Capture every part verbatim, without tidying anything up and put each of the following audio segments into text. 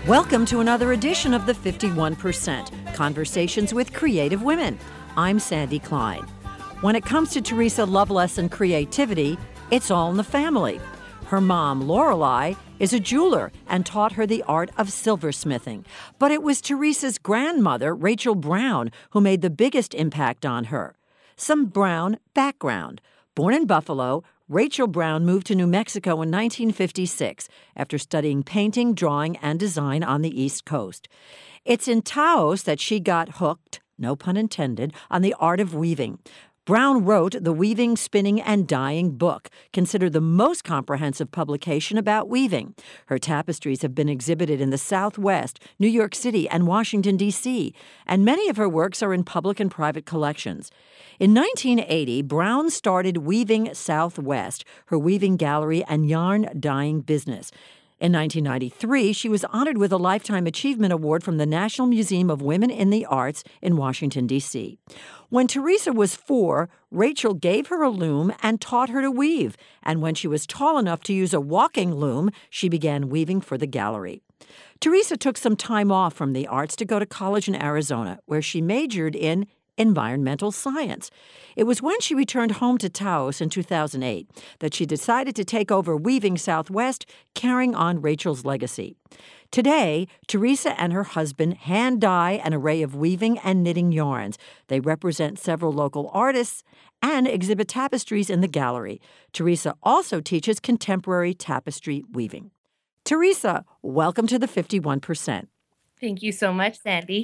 Welcome to another edition of the fifty-one percent, Conversations with Creative Women. I'm Sandy Klein. When it comes to Teresa Loveless and creativity, it's all in the family. Her mom, Lorelei, is a jeweler and taught her the art of silversmithing. But it was Teresa's grandmother, Rachel Brown, who made the biggest impact on her. Some Brown background. Born in Buffalo, Rachel Brown moved to New Mexico in nineteen fifty-six after studying painting, drawing, and design on the East Coast. It's in Taos that she got hooked, no pun intended, on the art of weaving. Brown wrote the Weaving, Spinning, and Dyeing book, considered the most comprehensive publication about weaving. Her tapestries have been exhibited in the Southwest, New York City, and Washington, D C, and many of her works are in public and private collections. In nineteen eighty, Brown started Weaving Southwest, her weaving gallery and yarn dyeing business. In nineteen ninety-three, she was honored with a Lifetime Achievement Award from the National Museum of Women in the Arts in Washington, D C. When Teresa was four, Rachel gave her a loom and taught her to weave. And when she was tall enough to use a walking loom, she began weaving for the gallery. Teresa took some time off from the arts to go to college in Arizona, where she majored in environmental science. It was when she returned home to Taos in two thousand eight that she decided to take over Weaving Southwest, carrying on Rachel's legacy. Today, Teresa and her husband hand-dye an array of weaving and knitting yarns. They represent several local artists and exhibit tapestries in the gallery. Teresa also teaches contemporary tapestry weaving. Teresa, welcome to the fifty-one percent. Thank you so much, Sandy.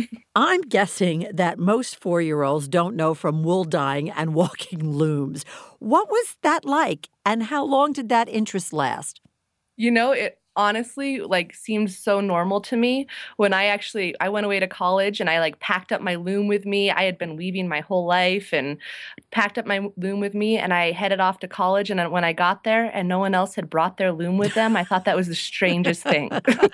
I'm guessing that most four-year-olds don't know from wool dyeing and walking looms. What was that like, and how long did that interest last? You know, it honestly like seemed so normal to me when I actually I went away to college and I like packed up my loom with me. I had been weaving my whole life and packed up my loom with me, and I headed off to college. And when I got there and no one else had brought their loom with them, I thought that was the strangest thing.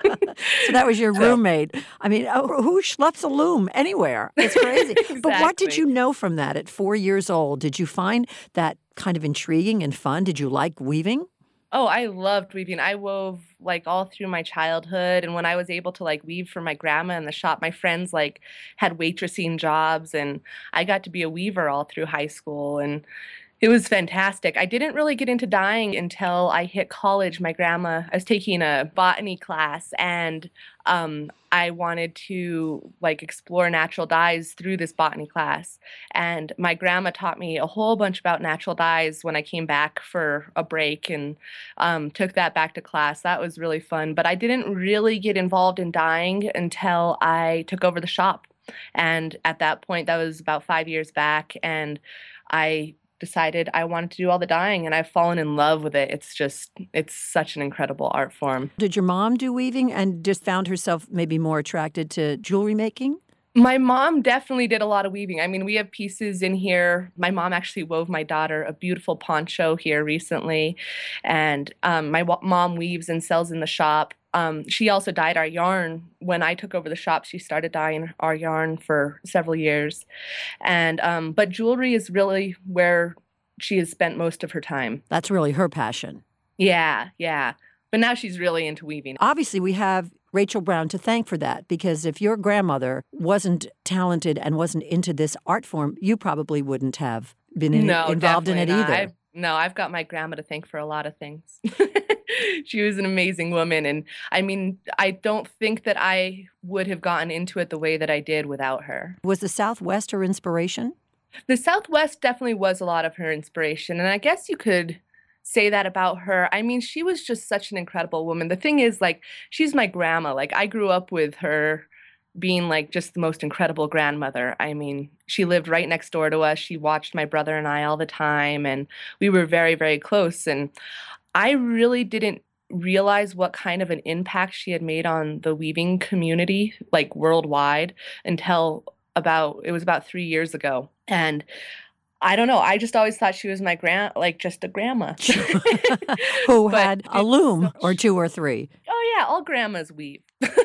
So that was your So- roommate. I mean, oh, who schleps a loom anywhere? It's crazy. But what did Exactly. you know from that at four years old? Did you find that kind of intriguing and fun? Did you like weaving? Oh, I loved weaving. I wove like all through my childhood. And when I was able to like weave for my grandma in the shop, my friends like had waitressing jobs, and I got to be a weaver all through high school. And it was fantastic. I didn't really get into dyeing until I hit college. My grandma, I was taking a botany class, and um, I wanted to like explore natural dyes through this botany class. And my grandma taught me a whole bunch about natural dyes when I came back for a break, and um, took that back to class. That was really fun. But I didn't really get involved in dyeing until I took over the shop. And at that point, that was about five years back, and I decided I wanted to do all the dyeing, and I've fallen in love with it. It's just, it's such an incredible art form. Did your mom do weaving and just found herself maybe more attracted to jewelry making? My mom definitely did a lot of weaving. I mean, we have pieces in here. My mom actually wove my daughter a beautiful poncho here recently, and um, my wa- mom weaves and sells in the shop. Um, she also dyed our yarn. When I took over the shop, she started dyeing our yarn for several years. And um, but jewelry is really where she has spent most of her time. That's really her passion. Yeah, yeah. But now she's really into weaving. Obviously, we have Rachel Brown to thank for that, because if your grandmother wasn't talented and wasn't into this art form, you probably wouldn't have been in No, involved in it definitely not. either. I've, no, I've got my grandma to thank for a lot of things. She was an amazing woman. And I mean, I don't think that I would have gotten into it the way that I did without her. Was the Southwest her inspiration? The Southwest definitely was a lot of her inspiration. And I guess you could say that about her. I mean, she was just such an incredible woman. The thing is, like, she's my grandma. Like, I grew up with her being like just the most incredible grandmother. I mean, she lived right next door to us. She watched my brother and I all the time, and we were very, very close. And I really didn't realize what kind of an impact she had made on the weaving community, like worldwide, until about, it was about three years ago. And I don't know. I just always thought she was my grand, like just a grandma. Who But had a it's loom so- or two or three. Oh yeah, all grandmas weave.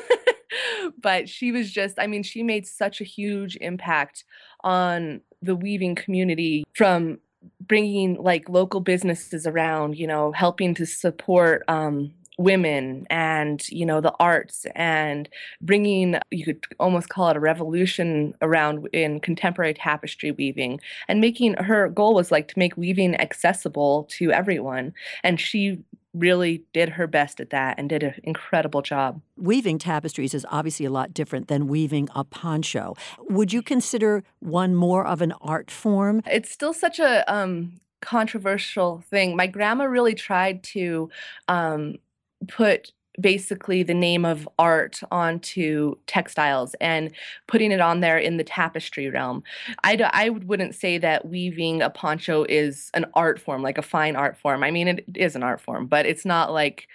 But she was just, I mean, she made such a huge impact on the weaving community, from bringing like local businesses around, you know, helping to support um, women and, you know, the arts and bringing, you could almost call it a revolution around in contemporary tapestry weaving, and making, her goal was like to make weaving accessible to everyone. And she really did her best at that and did an incredible job. Weaving tapestries is obviously a lot different than weaving a poncho. Would you consider one more of an art form? It's still such a um, controversial thing. My grandma really tried to um, put basically the name of art onto textiles and putting it on there in the tapestry realm. I, d- I wouldn't say that weaving a poncho is an art form, like a fine art form. I mean, it is an art form, but it's not like,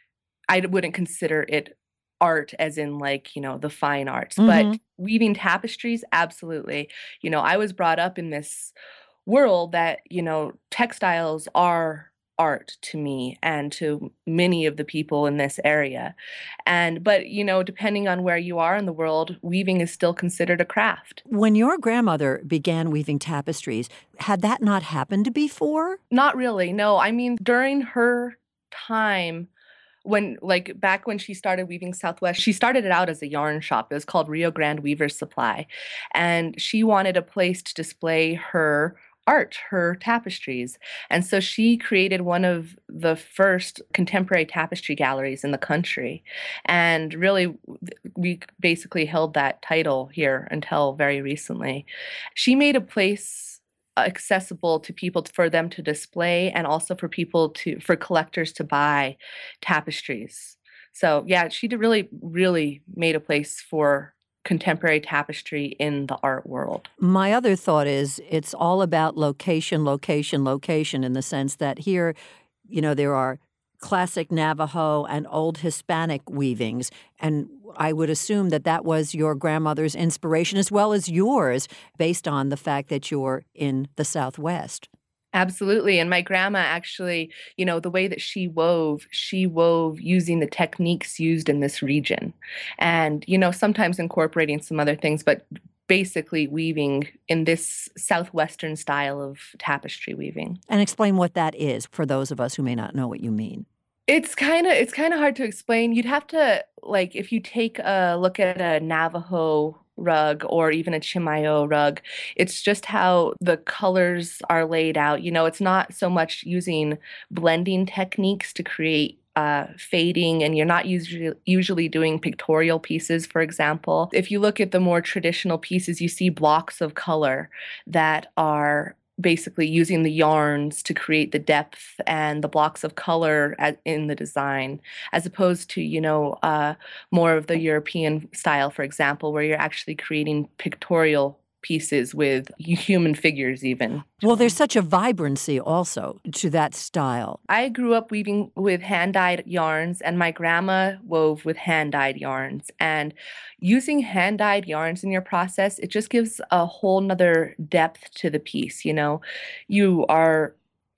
I wouldn't consider it art as in like, you know, the fine arts. Mm-hmm. But weaving tapestries, absolutely. You know, I was brought up in this world that, you know, textiles are art to me and to many of the people in this area. And but, you know, depending on where you are in the world, weaving is still considered a craft. When your grandmother began weaving tapestries, had that not happened before? Not really. No, I mean, during her time, when like back when she started weaving Southwest, she started it out as a yarn shop. It was called Rio Grande Weavers Supply. And she wanted a place to display her art, her tapestries. And so she created one of the first contemporary tapestry galleries in the country. And really, we basically held that title here until very recently. She made a place accessible to people for them to display, and also for people to, for collectors to buy tapestries. So yeah, she did really, really made a place for contemporary tapestry in the art world. My other thought is it's all about location, location, location, in the sense that here, you know, there are classic Navajo and old Hispanic weavings, and I would assume that that was your grandmother's inspiration as well as yours, based on the fact that you're in the Southwest. Absolutely. And my grandma actually, you know, the way that she wove, she wove using the techniques used in this region. And, you know, sometimes incorporating some other things, but basically weaving in this Southwestern style of tapestry weaving. And explain what that is for those of us who may not know what you mean. It's kind of it's kind of hard to explain. You'd have to, like, if you take a look at a Navajo rug or even a Chimayo rug, it's just how the colors are laid out. You know, it's not so much using blending techniques to create uh, fading, and you're not usually usually doing pictorial pieces, for example. If you look at the more traditional pieces, you see blocks of color that are basically using the yarns to create the depth and the blocks of color as, in the design, as opposed to, you know, uh, more of the European style, for example, where you're actually creating pictorial pieces with human figures even. Well, there's such a vibrancy also to that style. I grew up weaving with hand-dyed yarns, and my grandma wove with hand-dyed yarns. And using hand-dyed yarns in your process, it just gives a whole nother depth to the piece, you know? You are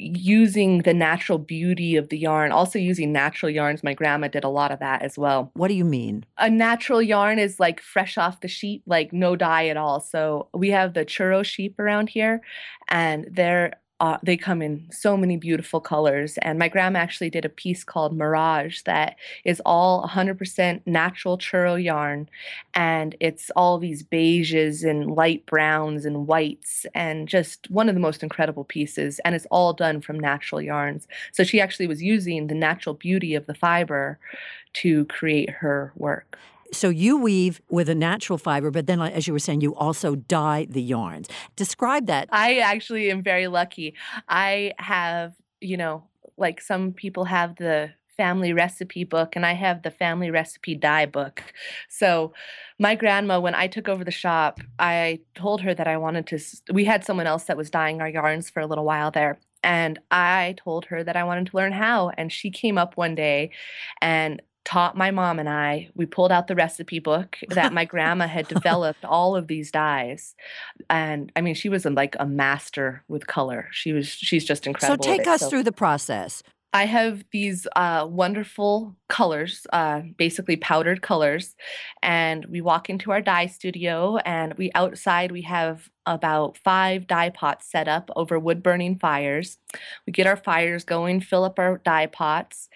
using the natural beauty of the yarn, also using natural yarns. My grandma did a lot of that as well. What do you mean? A natural yarn is like fresh off the sheep, like no dye at all. So we have the churro sheep around here, and they're Uh, they come in so many beautiful colors. And my grandma actually did a piece called Mirage that is all one hundred percent natural churro yarn. And it's all these beiges and light browns and whites, and just one of the most incredible pieces. And it's all done from natural yarns. So she actually was using the natural beauty of the fiber to create her work. So you weave with a natural fiber, but then, as you were saying, you also dye the yarns. Describe that. I actually am very lucky. I have, you know, like some people have the family recipe book, and I have the family recipe dye book. So my grandma, when I took over the shop, I told her that I wanted to, we had someone else that was dyeing our yarns for a little while there. And I told her that I wanted to learn how. And she came up one day and taught my mom and I. We pulled out the recipe book that my grandma had developed all of these dyes. And I mean, she was like a master with color. She was, she's just incredible. So take with it. us So through the process. I have these uh, wonderful colors, uh, basically powdered colors, and we walk into our dye studio, and we outside we have about five dye pots set up over wood burning fires. We get our fires going, fill up our dye pots,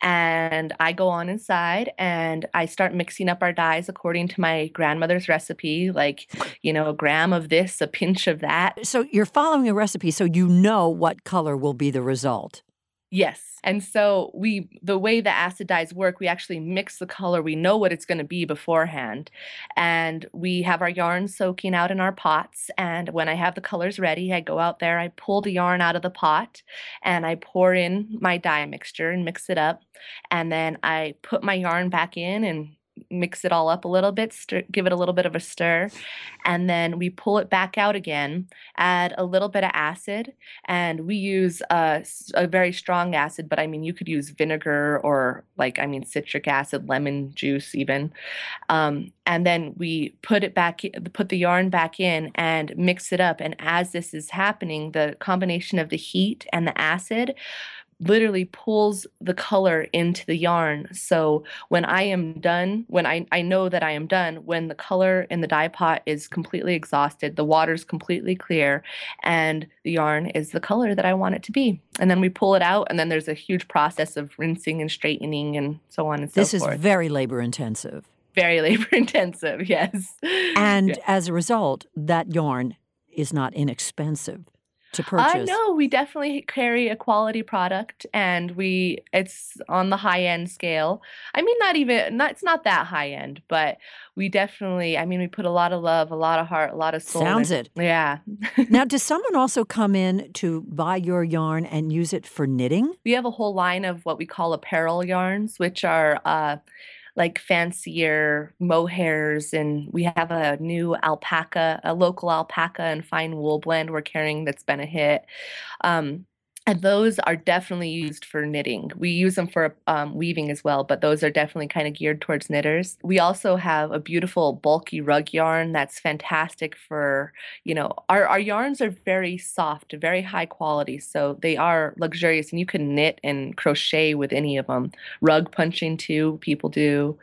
and I go on inside and I start mixing up our dyes according to my grandmother's recipe, like, you know, a gram of this, a pinch of that. So you're following a recipe so you know what color will be the result. Yes. And so we the way the acid dyes work, we actually mix the color. We know what it's going to be beforehand. And we have our yarn soaking out in our pots. And when I have the colors ready, I go out there, I pull the yarn out of the pot, and I pour in my dye mixture and mix it up. And then I put my yarn back in and mix it all up a little bit, stir, give it a little bit of a stir, and then we pull it back out again, add a little bit of acid, and we use a, s- a very strong acid, but I mean, you could use vinegar or like, I mean, citric acid, lemon juice even. Um, and then we put it back, i- put the yarn back in and mix it up. And as this is happening, the combination of the heat and the acid literally pulls the color into the yarn. So when I am done, when I, I know that I am done, when the color in the dye pot is completely exhausted, the water's completely clear, and the yarn is the color that I want it to be. And then we pull it out, and then there's a huge process of rinsing and straightening and so on and so This is forth. very labor intensive. Very labor intensive, yes. And Yeah. as a result, that yarn is not inexpensive to I purchase. know we definitely carry a quality product, and we it's on the high end scale. I mean, not even not it's not that high end, but we definitely, I mean, we put a lot of love, a lot of heart, a lot of soul Sounds in it. Yeah. Now, does someone also come in to buy your yarn and use it for knitting? We have a whole line of what we call apparel yarns, which are uh like fancier mohairs, and we have a new alpaca, a local alpaca and fine wool blend we're carrying that's been a hit. Um, and those are definitely used for knitting. We use them for um, weaving as well, but those are definitely kind of geared towards knitters. We also have a beautiful bulky rug yarn that's fantastic for, you know, our, our yarns are very soft, very high quality. So they are luxurious, and you can knit and crochet with any of them. Rug punching too, people do.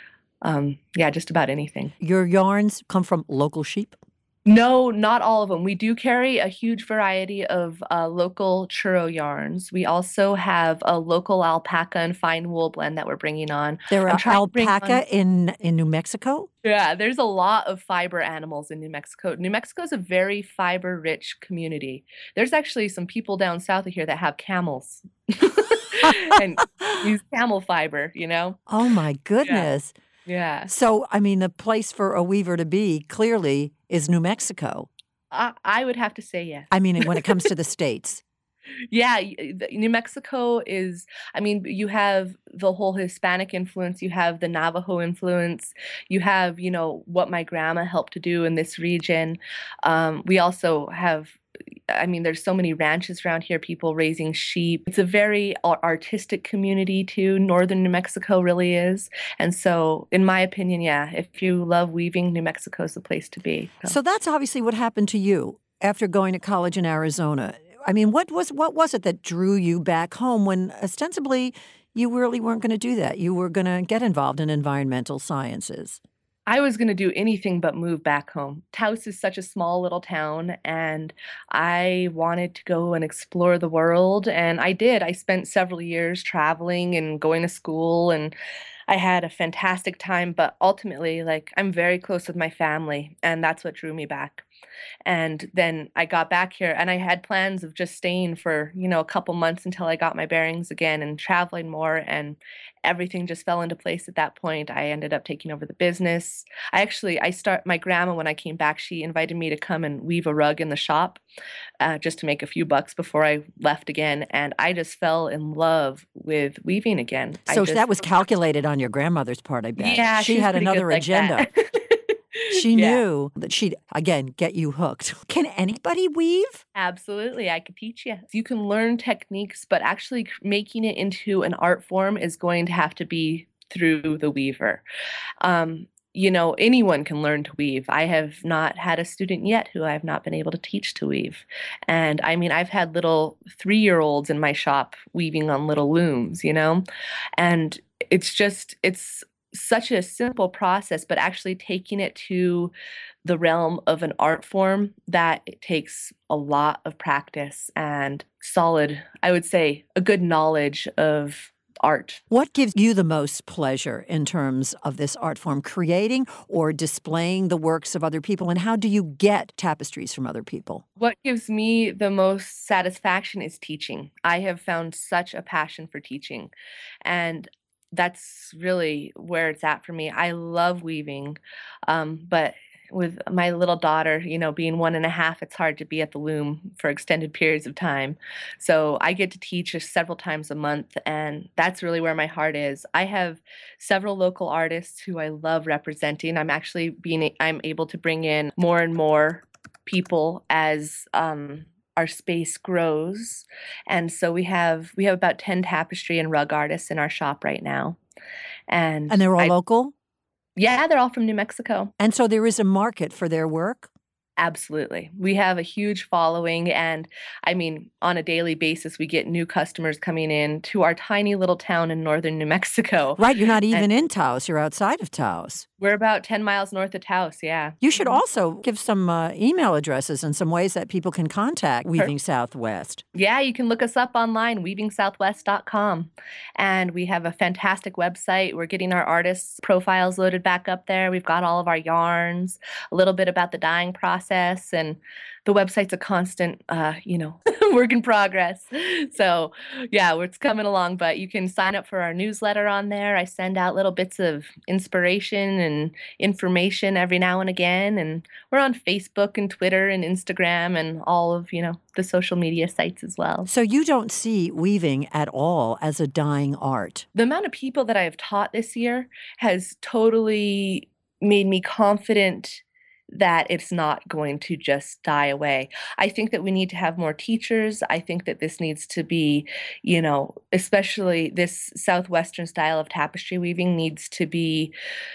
Um, yeah, just about anything. Your yarns come from local sheep? No, not all of them. We do carry a huge variety of uh, local churro yarns. We also have a local alpaca and fine wool blend that we're bringing on. There I'm are trying to bring on, alpaca in in New Mexico? yeah, there's a lot of fiber animals in New Mexico. New Mexico is a very fiber-rich community. There's actually some people down south of here that have camels and use camel fiber, you know? Oh my Yeah, goodness. yeah. So, I mean, the place for a weaver to be clearly is New Mexico. I, I would have to say yes. I mean, when it comes to the states. Yeah, y- the New Mexico is, I mean, you have the whole Hispanic influence, you have the Navajo influence, you have, you know, what my grandma helped to do in this region. Um, we also have, I mean, there's so many ranches around here, people raising sheep. It's a very ar- artistic community too. Northern New Mexico really is. And so, in my opinion, yeah, if you love weaving, New Mexico is the place to be. So. So that's obviously what happened to you after going to college in Arizona. I mean, what was what was it that drew you back home when ostensibly you really weren't going to do that? You were going to get involved in environmental sciences. I was going to do anything but move back home. Taos is such a small little town, and I wanted to go and explore the world. And I did. I spent several years traveling and going to school, and I had a fantastic time. But ultimately, like, I'm very close with my family, and that's what drew me back. And then I got back here, and I had plans of just staying for, you know, a couple months until I got my bearings again and traveling more. And everything just fell into place at that point. I ended up taking over the business. I actually, I start, my grandma, when I came back, she invited me to come and weave a rug in the shop uh, just to make a few bucks before I left again. And I just fell in love with weaving again. I So just, that was calculated on your grandmother's part, I bet. yeah, She she's had pretty good another like agenda. that. She Yeah. knew that she'd, again, get you hooked. Can anybody weave? Absolutely, I could teach you. You can learn techniques, but actually c- making it into an art form is going to have to be through the weaver. Um, you know, anyone can learn to weave. I have not had a student yet who I have not been able to teach to weave. And I mean, I've had little three year olds in my shop weaving on little looms, you know, and it's just, it's such a simple process, but actually taking it to the realm of an art form that it takes a lot of practice and solid, I would say, a good knowledge of art. What gives you the most pleasure in terms of this art form, creating or displaying the works of other people? And how do you get tapestries from other people? What gives me the most satisfaction is teaching. I have found such a passion for teaching, and that's really where it's at for me. I love weaving, um, but with my little daughter, you know, being one and a half, it's hard to be at the loom for extended periods of time. So I get to teach her several times a month, and that's really where my heart is. I have several local artists who I love representing. I'm actually being, I'm able to bring in more and more people as um, our space grows. And so we have we have about ten tapestry and rug artists in our shop right now. And And they're all I, local? yeah, they're all from New Mexico. And so there is a market for their work? Absolutely. We have a huge following, and I mean, on a daily basis, we get new customers coming in to our tiny little town in northern New Mexico. Right, you're not even And in Taos, you're outside of Taos. we're about ten miles north of Taos, yeah. You should Mhm. also give some uh, email addresses and some ways that people can contact Weaving Southwest. Yeah, you can look us up online, weaving southwest dot com. And we have a fantastic website. We're getting our artists' profiles loaded back up there. We've got all of our yarns, a little bit about the dyeing process, and the website's a constant, uh, you know, work in progress. So, yeah, it's coming along, but you can sign up for our newsletter on there. I send out little bits of inspiration and information every now and again. And we're on Facebook and Twitter and Instagram and all of, you know, the social media sites as well. So you don't see weaving at all as a dying art. The amount of people that I have taught this year has totally made me confident that it's not going to just die away. I think that we need to have more teachers. I think that this needs to be, you know, especially this Southwestern style of tapestry weaving needs to be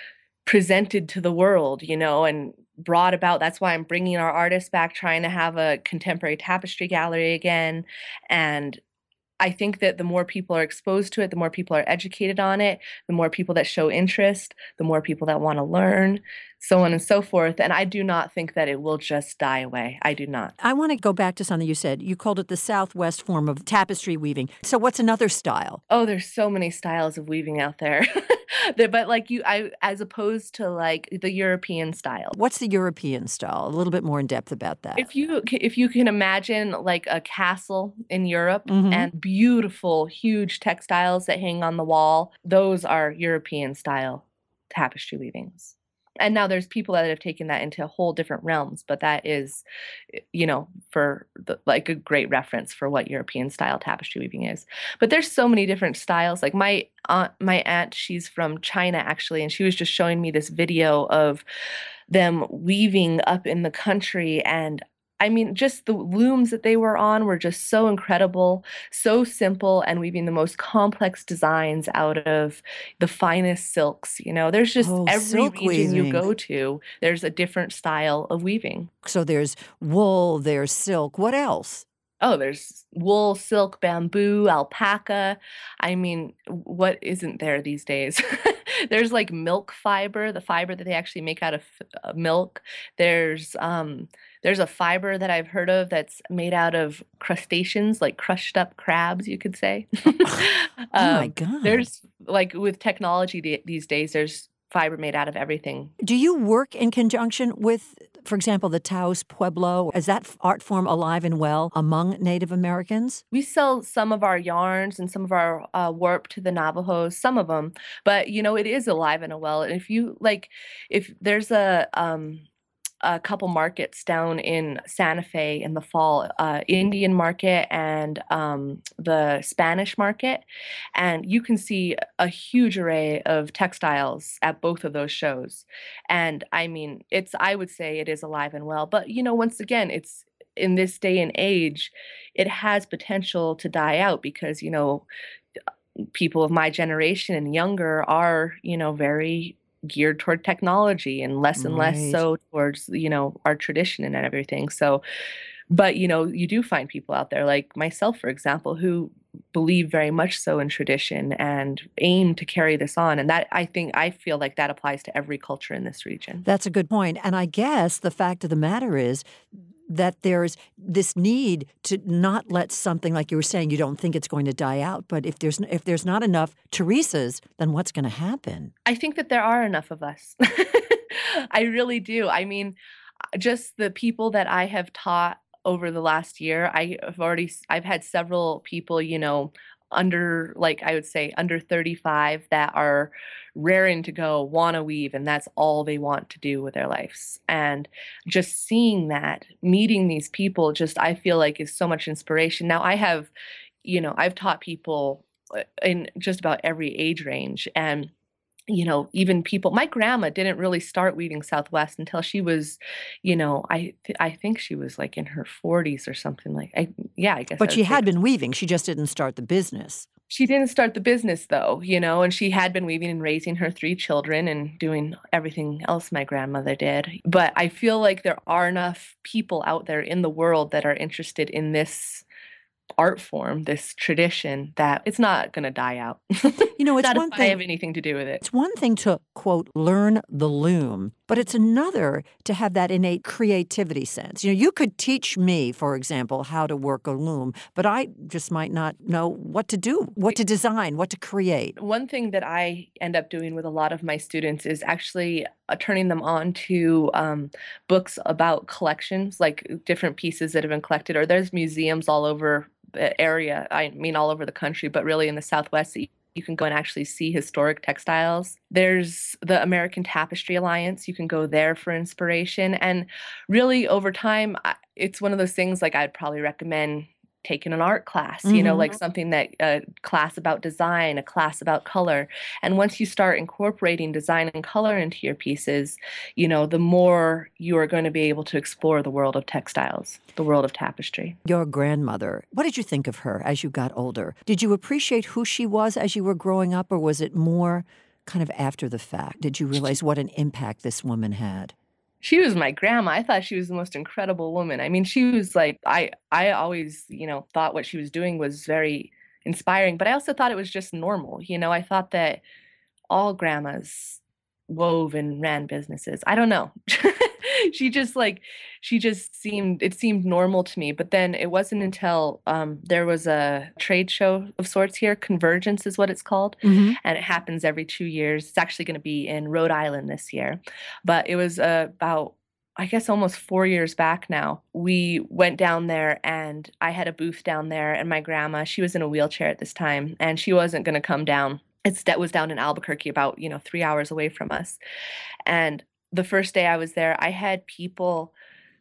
presented to the world, you know, and brought about. That's why I'm bringing our artists back, trying to have a contemporary tapestry gallery again. And I think that the more people are exposed to it, the more people are educated on it, the more people that show interest, the more people that want to learn, so on and so forth. And I do not think that it will just die away. I do not. I want to go back to something you said. You called it the Southwest form of tapestry weaving. So what's another style? Oh, there's so many styles of weaving out there. There- but like you, I as opposed to like the European style. What's the European style? A little bit more in depth about that. If you ca- if you can imagine like a castle in Europe Mhm. and beautiful, huge textiles that hang on the wall, those are European style tapestry weavings. And now there's people that have taken that into whole different realms, but that is, eh, you know, for the, like a great reference for what European style tapestry weaving is. But there's so many different styles. Like my aunt, my aunt, she's from China actually, and she was just showing me this video of them weaving up in the country. And I mean, just the looms that they were on were just so incredible, so simple, and weaving the most complex designs out of the finest silks. You know, there's just Oh, every silk region you weaving. go to, there's a different style of weaving. So there's wool, there's silk. What else? Oh, there's wool, silk, bamboo, alpaca. I mean, what isn't there these days? There's like milk fiber, the fiber that they actually make out of uh, milk. There's um there's a fiber that I've heard of that's made out of crustaceans, like crushed up crabs, you could say. Oh my um, God. there's like with technology the- these days, there's fiber made out of everything. Do you work in conjunction with, for example, the Taos Pueblo? Is that f- art form alive and well among Native Americans? We sell some of our yarns and some of our uh, warp to the Navajos, some of them, but you know, it is alive and well. And if you like, if there's a, um, a couple markets down in Santa Fe in the fall, uh, Indian market and um, the Spanish market. And you can see a huge array of textiles at both of those shows. And I mean, it's, I would say it is alive and well. But, you know, once again, it's in this day and age, it has potential to die out because, you know, people of my generation and younger are, you know, very geared toward technology and less and less Right. so towards, you know, our tradition and everything. So, but you know, you do find people out there like myself, for example, who believe very much so in tradition and aim to carry this on. And that I think I feel like that applies to every culture in this region. That's a good point. And I guess the fact of the matter is that there's this need to not let something like you were saying, you don't think it's going to die out, but if there's if there's not enough Teresas, then what's going to happen? I think that there are enough of us. I really do. I mean, just the people that I have taught over the last year, I have already s- I've had several people, you know, under like I would say under thirty-five that are raring to go, want to weave, and that's all they want to do with their lives. And just seeing that, meeting these people, just I feel like is so much inspiration. Now I have, you know, I've taught people uh, in just about every age range, and you know, even people my grandma didn't really start weaving Southwest until she was, you know, I th I think she was, like, in her forties or something like I yeah, I guess I But she would say had that. been weaving, she just didn't start the business. She didn't start the business though, you know, and she had been weaving and raising her three children and doing everything else my grandmother did. But I feel like there are enough people out there in the world that are interested in this art form, this tradition, that it's not gonna die out. You know, it's Not if one I thing have anything to do with it. It's one thing to, quote, learn the loom, but it's another to have that innate creativity sense. You know, you could teach me, for example, how to work a loom, but I just might not know what to do, what to design, what to create. One thing that I end up doing with a lot of my students is actually uh, turning them on to um, books about collections, like different pieces that have been collected, or there's museums all over the area. I mean, all over the country, but really in the Southwest, that you can go and actually see historic textiles. There's the American Tapestry Alliance. You can go there for inspiration. And really, over time, I- it's one of those things like I'd probably recommend taking an art class, you know, like Mhm. something that a class about design, a class about color. And once you start incorporating design and color into your pieces, you know, the more you are going to be able to explore the world of textiles, the world of tapestry. Your grandmother, what did you think of her as you got older? Did you appreciate who she was as you were growing up, or was it more kind of after the fact? Did you realize what an impact this woman had? She was my grandma. I thought she was the most incredible woman. I mean, she was like I I always, you know, thought what she was doing was very inspiring, but I also thought it was just normal. You know, I thought that all grandmas wove and ran businesses. I don't know. She just like she just seemed it seemed normal to me. But then it wasn't until um, there was a trade show of sorts here. Convergence is what it's called, Mhm. and it happens every two years. It's actually going to be in Rhode Island this year, but it was uh, about I guess almost four years back now. We went down there and I had a booth down there, and my grandma, she was in a wheelchair at this time, and she wasn't gonna come down. It's that was down in Albuquerque, about, you know, three hours away from us. And the first day I was there, I had people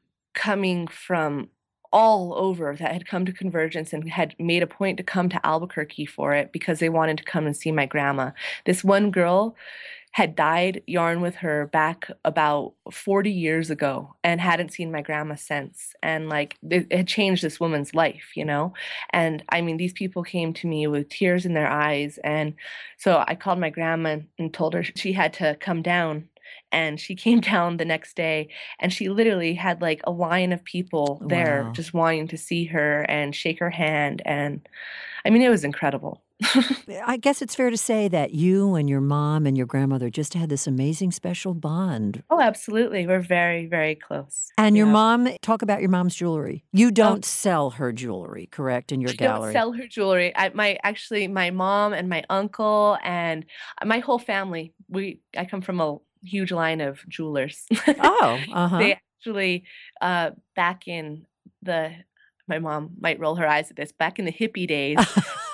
coming from all over that had come to Convergence and had made a point to come to Albuquerque for it because they wanted to come and see my grandma. This one girl had dyed yarn with her back about forty years ago and hadn't seen my grandma since. And like it had changed this woman's life, you know? And I mean, these people came to me with tears in their eyes. And so I called my grandma and told her she had to come down. And she came down the next day and she literally had like a line of people there Wow. just wanting to see her and shake her hand. And I mean, it was incredible. I guess it's fair to say that you and your mom and your grandmother just had this amazing special bond. Oh, absolutely. We're very, very close. And your Yeah. mom, talk about your mom's jewelry. You Um, don't sell her jewelry, correct, in your I don't gallery? sell her jewelry. I my actually my mom and my uncle and my whole family. We I come from a huge line of jewelers. Oh, uh-huh. They actually uh back in the my mom might roll her eyes at this. Back in the hippie days,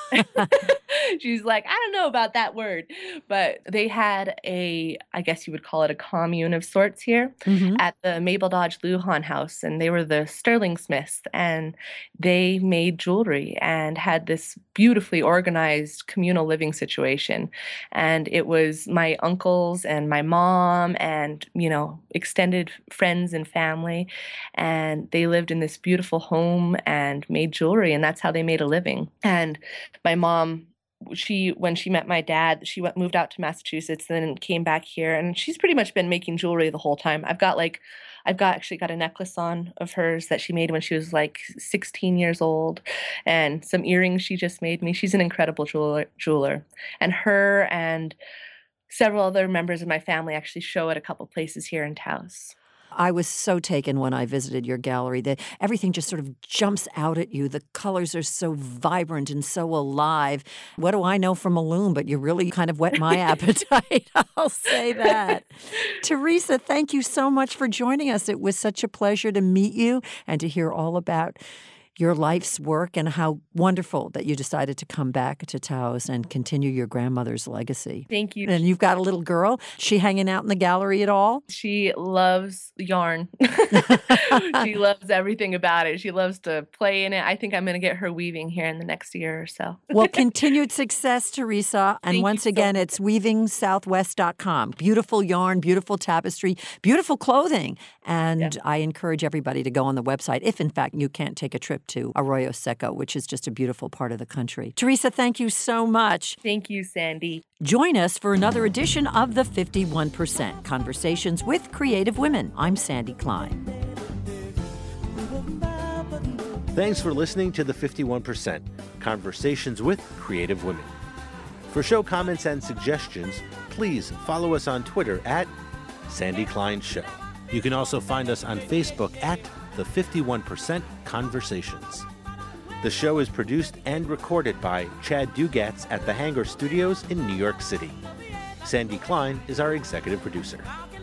she's like, "I don't know about that word." But they had a I guess you would call it a commune of sorts here Mhm. at the Mabel Dodge Lujan house, and they were the Sterling Smiths, and they made jewelry and had this beautifully organized communal living situation. And it was my uncles and my mom and, you know, extended friends and family, and they lived in this beautiful home and made jewelry, and that's how they made a living. And my mom she when she met my dad, she went moved out to Massachusetts, then came back here, and she's pretty much been making jewelry the whole time. I've got like I've got actually got a necklace on of hers that she made when she was like sixteen years old, and some earrings she just made me. She's an incredible jeweler, jeweler. And her and several other members of my family actually show at a couple places here in Taos. I was so taken when I visited your gallery that everything just sort of jumps out at you. The colors are so vibrant and so alive. What do I know from a loom? But you really kind of whet my appetite. I'll say that. Teresa, thank you so much for joining us. It was such a pleasure to meet you and to hear all about your life's work and how wonderful that you decided to come back to Taos and continue your grandmother's legacy. Thank you. And you've got a little girl. She hanging out in the gallery at all? She loves yarn. She loves everything about it. She loves to play in it. I think I'm going to get her weaving here in the next year or so. Well, continued success, Teresa. And Thank once you so again, much. it's weaving southwest dot com. Beautiful yarn, beautiful tapestry, beautiful clothing. And Yeah. I encourage everybody to go on the website if, in fact, you can't take a trip to Arroyo Seco, which is just a beautiful part of the country. Teresa, thank you so much. Thank you, Sandy. Join us for another edition of The fifty-one percent, Conversations with Creative Women. I'm Sandy Klein. Thanks for listening to The fifty-one percent, Conversations with Creative Women. For show comments and suggestions, please follow us on Twitter at Sandy Klein Show. You can also find us on Facebook at The fifty-one percent Conversations. The show is produced and recorded by Chad Dugatz at the Hangar Studios in New York City. Sandy Klein is our executive producer.